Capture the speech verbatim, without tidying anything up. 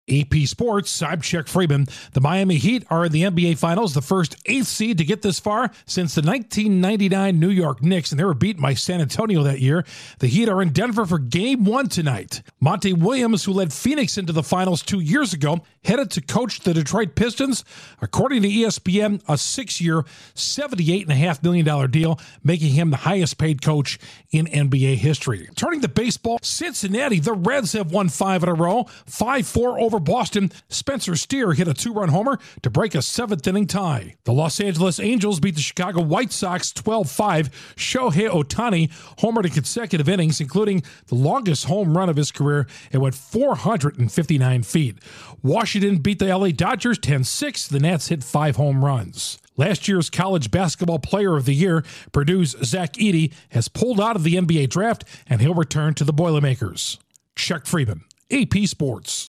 A P Sports, I'm Chuck Freeman. The Miami Heat are in the N B A Finals, the first eighth seed to get this far since the nineteen ninety-nine New York Knicks, and they were beaten by San Antonio that year. The Heat are in Denver for Game one tonight. Monty Williams, who led Phoenix into the Finals two years ago, headed to coach the Detroit Pistons. According to E S P N, a six-year, seventy-eight point five million dollars deal, making him the highest-paid coach in N B A history. Turning to baseball, Cincinnati, the Reds have won five in a row, five four over Boston. Spencer Steer hit a two-run homer to break a seventh-inning tie. The Los Angeles Angels beat the Chicago White Sox twelve five. Shohei Ohtani homered in consecutive innings, including the longest home run of his career. It went four hundred fifty-nine feet. Washington beat the L A Dodgers ten six. The Nats hit five home runs. Last year's College Basketball Player of the Year, Purdue's Zach Edey, has pulled out of the N B A draft, and he'll return to the Boilermakers. Chuck Freeman, A P Sports.